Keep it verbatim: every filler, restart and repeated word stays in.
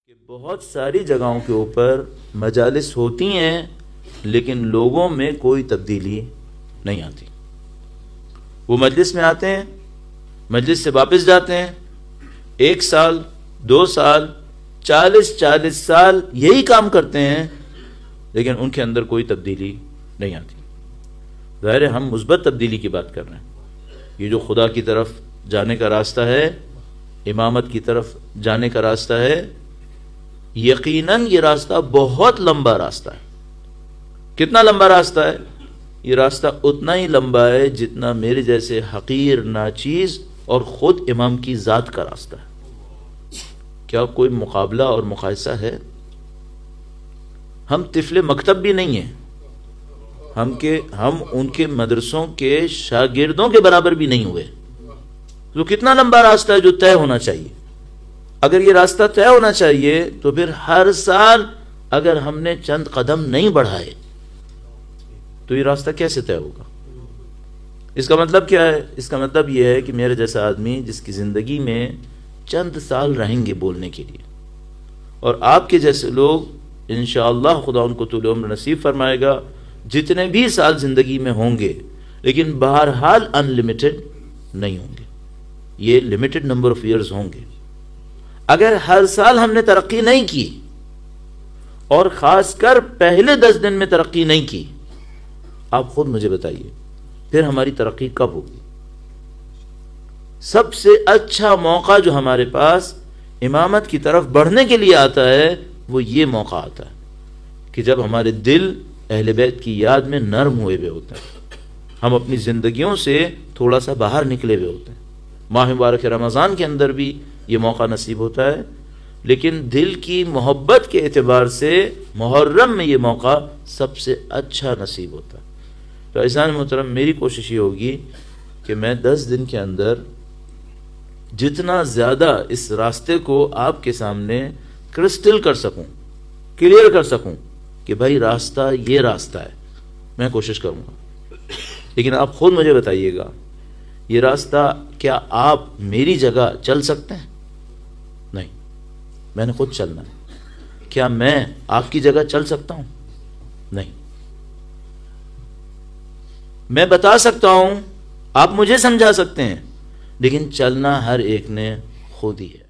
کہ بہت ساری جگہوں کے اوپر مجالس ہوتی ہیں لیکن لوگوں میں کوئی تبدیلی نہیں آتی. وہ مجلس میں آتے ہیں، مجلس سے واپس جاتے ہیں، ایک سال دو سال چالیس چالیس سال یہی کام کرتے ہیں لیکن ان کے اندر کوئی تبدیلی نہیں آتی. ظاہر ہے ہم مثبت تبدیلی کی بات کر رہے ہیں. یہ جو خدا کی طرف جانے کا راستہ ہے، امامت کی طرف جانے کا راستہ ہے، یقیناً یہ راستہ بہت لمبا راستہ ہے. کتنا لمبا راستہ ہے؟ یہ راستہ اتنا ہی لمبا ہے جتنا میرے جیسے حقیر ناچیز اور خود امام کی ذات کا راستہ ہے. کیا کوئی مقابلہ اور مقایسہ ہے؟ ہم طفل مکتب بھی نہیں ہیں، ہم کے ہم ان کے مدرسوں کے شاگردوں کے برابر بھی نہیں ہوئے. تو کتنا لمبا راستہ ہے جو طے ہونا چاہیے. اگر یہ راستہ طے ہونا چاہیے تو پھر ہر سال اگر ہم نے چند قدم نہیں بڑھائے تو یہ راستہ کیسے طے ہوگا؟ اس کا مطلب کیا ہے؟ اس کا مطلب یہ ہے کہ میرے جیسا آدمی جس کی زندگی میں چند سال رہیں گے بولنے کے لیے، اور آپ کے جیسے لوگ انشاءاللہ خدا ان کو طول عمر نصیب فرمائے گا جتنے بھی سال زندگی میں ہوں گے، لیکن بہرحال ان لمیٹڈ نہیں ہوں گے. یہ لمیٹڈ نمبر آف ایئرز ہوں گے. اگر ہر سال ہم نے ترقی نہیں کی اور خاص کر پہلے دس دن میں ترقی نہیں کی، آپ خود مجھے بتائیے پھر ہماری ترقی کب ہوگی؟ سب سے اچھا موقع جو ہمارے پاس امامت کی طرف بڑھنے کے لیے آتا ہے وہ یہ موقع آتا ہے کہ جب ہمارے دل اہل بیت کی یاد میں نرم ہوئے ہوئے ہوتے ہیں، ہم اپنی زندگیوں سے تھوڑا سا باہر نکلے ہوئے ہوتے ہیں. ماہ مبارک رمضان کے اندر بھی یہ موقع نصیب ہوتا ہے، لیکن دل کی محبت کے اعتبار سے محرم میں یہ موقع سب سے اچھا نصیب ہوتا ہے. تو عزیزان محترم، میری کوشش یہ ہوگی کہ میں دس دن کے اندر جتنا زیادہ اس راستے کو آپ کے سامنے کرسٹل کر سکوں، کلیئر کر سکوں کہ بھائی راستہ یہ راستہ ہے، میں کوشش کروں گا. لیکن آپ خود مجھے بتائیے گا یہ راستہ کیا آپ میری جگہ چل سکتے ہیں؟ نہیں، میں نے خود چلنا ہے. کیا میں آپ کی جگہ چل سکتا ہوں؟ نہیں. میں بتا سکتا ہوں، آپ مجھے سمجھا سکتے ہیں، لیکن چلنا ہر ایک نے خود ہی ہے.